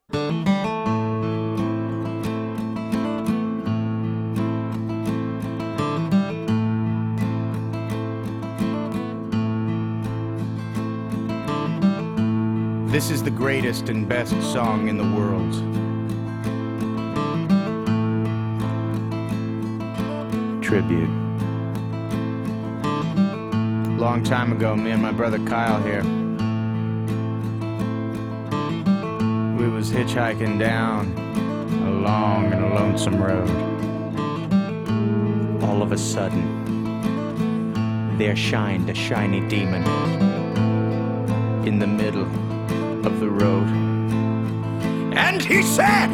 This is the greatest and best song in the world. Tribute. Long time ago, me and my brother Kyle here, we was hitchhiking down a long and a lonesome road. All of a sudden, there shined a shiny demon in the middle of the road. And he said,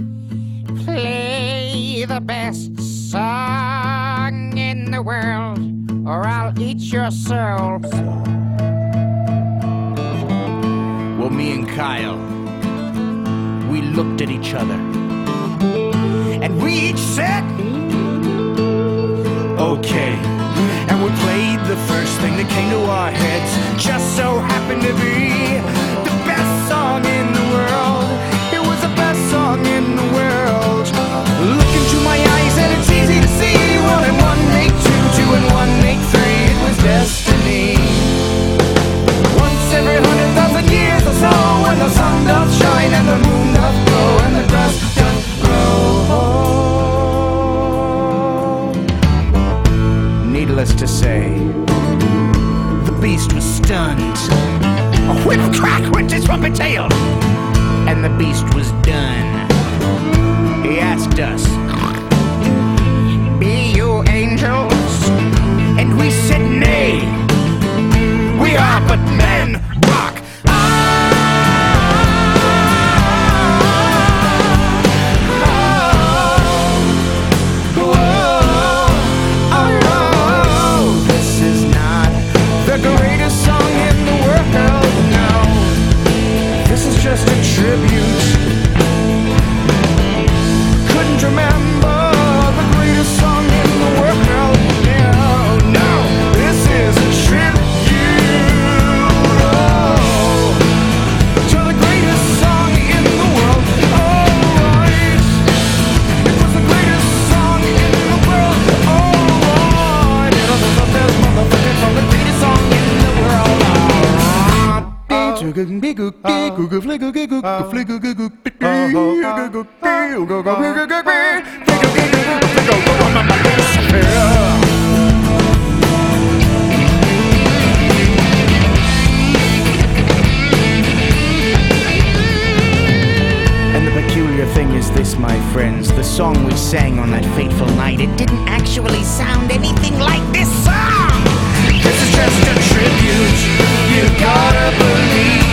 "Play the best song in the world, or I'll eat your soul." Well, me and Kyle, we looked at each other, and we each said, "Okay." And we played the first thing that came to our heads. Just so happened to be the best song in the world. It was the best song in the world. Look into my eyes and it's easy to see. 1 and 1 make 2, 2 and 1 make 3. It was destiny. Once every 100,000 years or so, when the sun doth shine and the moon doth glow and the grass doth grow. Needless to say, the beast was stunned. A whip crack went his trumpet tail, and the beast was done. He asked us, "Be you angels?" And we said, "Nay, we are but men." Rock. Just a tribute. Couldn't remember the greatest song in the world. No, this is a tribute to the greatest song in the world. Alright, it was the greatest song in the world. Alright, it was the best motherfucking song, the greatest song in the world. And the peculiar thing is this, my friends, the song we sang on that fateful night, it didn't actually sound anything like this song. This is just a tribute, you gotta believe.